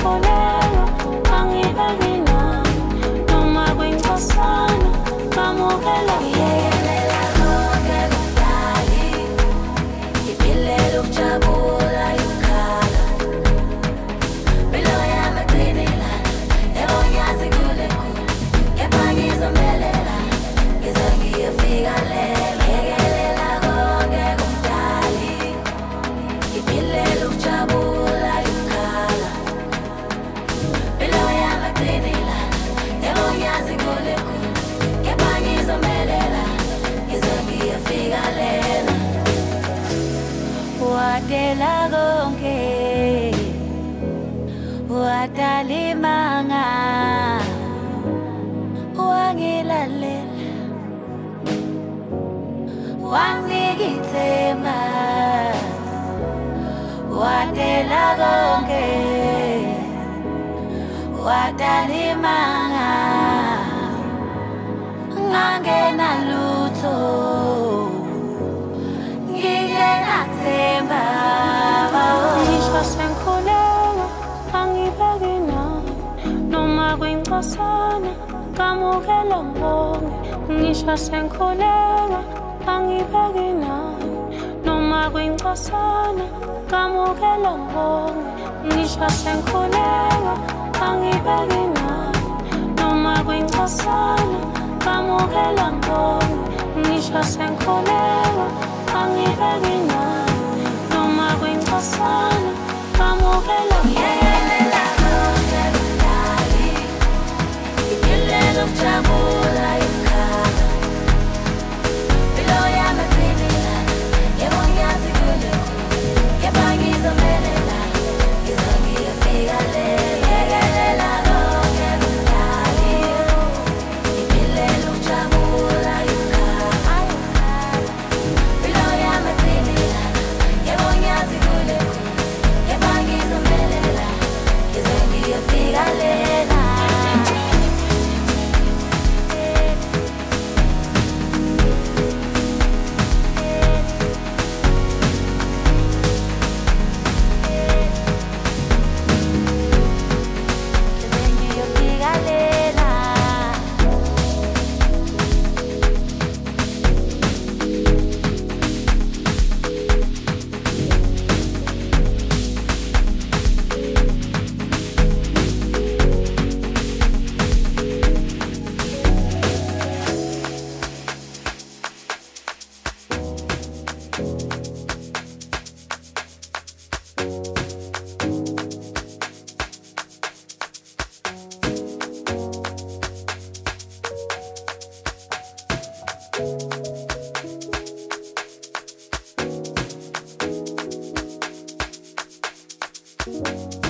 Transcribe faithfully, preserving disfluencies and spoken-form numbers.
senkolelo angibeki nani noma kwincosana ngamukela Ngiyekelela konke kudali ngiphilela ukujabula yokukhala Bilo yami eqinilana yebo ngiyazi kule khulu kepha ngizomelela ngize ngiyofika lela Ngiyekelela konke kudali ngiphilela ukujabula yokukhala Bilo yami eqinilana yebo ngiyazi kule khulu kepha ngizomelela ngize ngiyofika lela Wadela konke wadalimanga wangilalela wangikithemba wadela konke wadalimanga ngangena lutho ngingenathemba ngisho senkolelo angibeki nani noma kwincosana ngamukela mbonge ngisho senkolelo angibeki nani noma kwincosana ngamukela mbonge ngisho senkolelo angibeki nani noma kwincosana ngamukela mbonge ngisho senkolelo angibeki nani noma kwincosana ngamukela Ngiyekelela konke kudali ngiphilela ukujabula yokukhala Bilo yami eqinilana yebo ngiyazi kule khulu kepha ngizomelela ngize ngiyofika lela Ngiyekelela konke kudali ngiphilela ukujabula yokukhala Bilo yami eqinilana yebo ngiyazi kule khulu kepha ngizomelela ngize ngiyofika lela ngize ngiyofika lela mbonge